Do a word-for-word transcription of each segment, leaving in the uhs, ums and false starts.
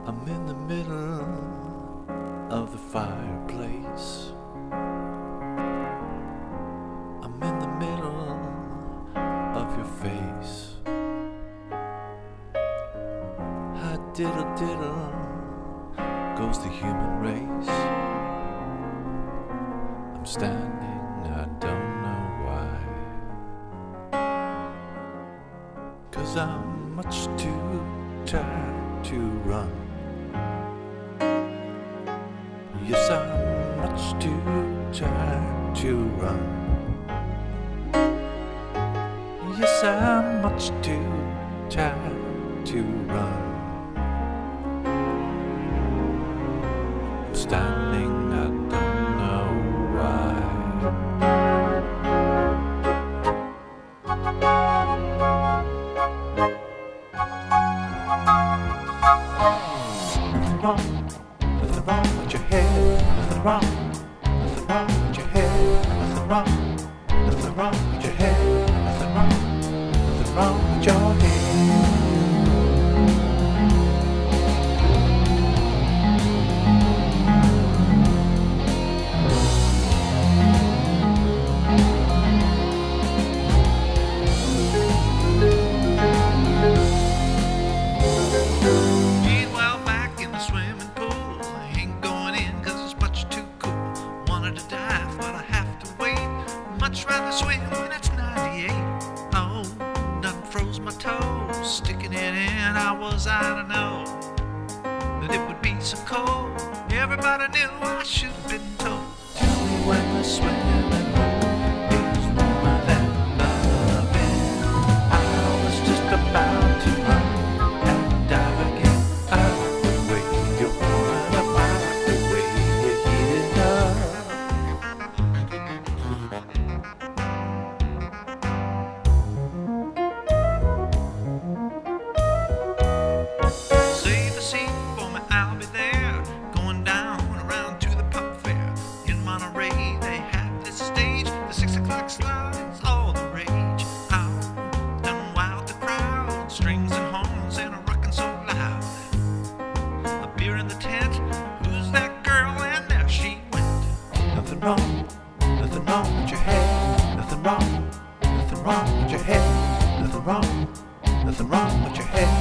I'm in the middle of the fireplace. I'm in the middle of your face. How diddle diddle goes the human race. I'm standing, I don't know why. 'Cause I'm much too tired to run. Yes, I'm much too tired to run. Yes, I'm much too tired to run. I'm standing, I don't know why. Nothing wrong, nothing wrong with your head. Nothing wrong, nothing wrong with your head. Nothing wrong, nothing wrong with your head. Nothing wrong, nothing wrong with your head. Meanwhile, back in the swimming pool, I ain't going in 'cause it's much too cool. Wanted to dive, but I have to wait. Much rather swim when it's ninety-eight. Oh, done froze my toes, sticking it in. I was I to know that it would be so cold. Everybody knew I should have been told. Tell me when the swimming pool is warmer than loving. I was just about to run and dive again. I like the way you warm it up. I like the way you heat it up. Save a seat for me, I'll be there. Going down around to the pub fair. In Monterey, they have this stage. The six o'clock slide is all the rage. Out, done wild the crowd. Strings and horns and a rockin' so loud. A beer in the tent. Who's that girl? And there she went. Nothing wrong, nothing wrong with your head. Nothing wrong, nothing wrong with your head. Nothing wrong, nothing wrong with your head.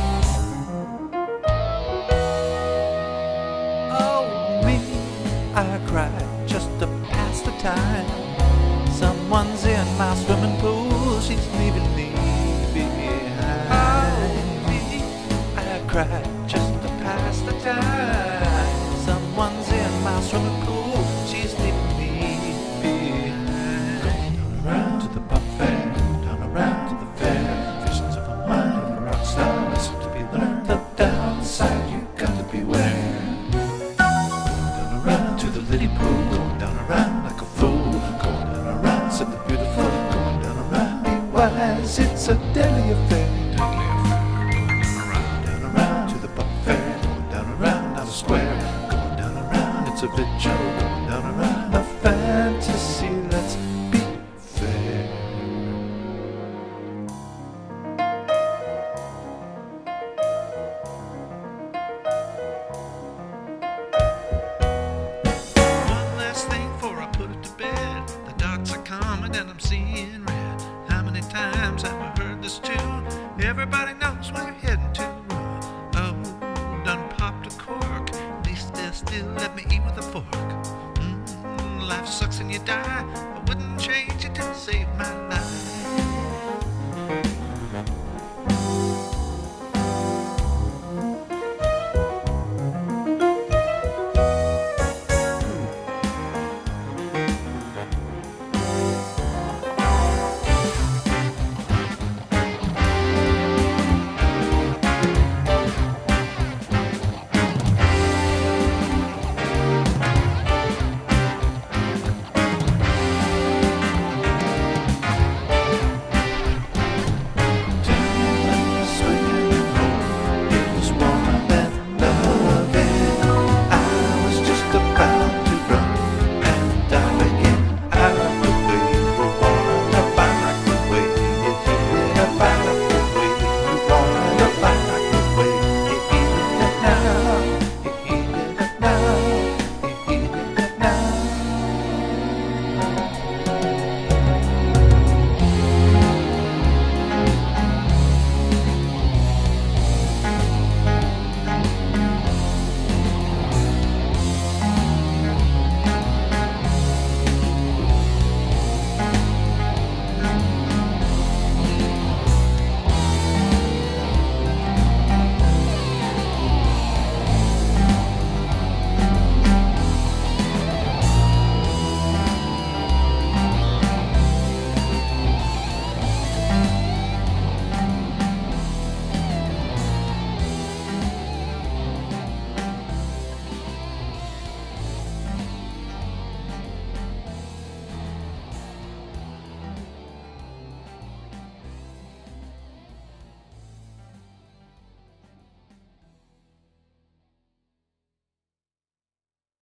Oh, me, I cried just to pass the time. Someone's in my swimming pool, she's leaving me behind. Oh, me, I cried just to pass the time. Someone's in my swimming pool, she's leaving me behind. Going around to the pub fair, down around to the fair. Visions of a mind of a rock star, listen to be learned. The downside you got to beware. Down around to the lily pool, going down around like a fool. Going down around, said the beautiful. Going down around, be wise, it's a deadly affair. Deadly affair. Going around, down around to the pub fair. Going down around, not a square. Going down around, it's a vigil. Going down around, a fantasy. Let's be fair. One last thing before I put it to bed. The darks are coming and I'm seeing red. How many times have I heard this tune? Everybody knows where you're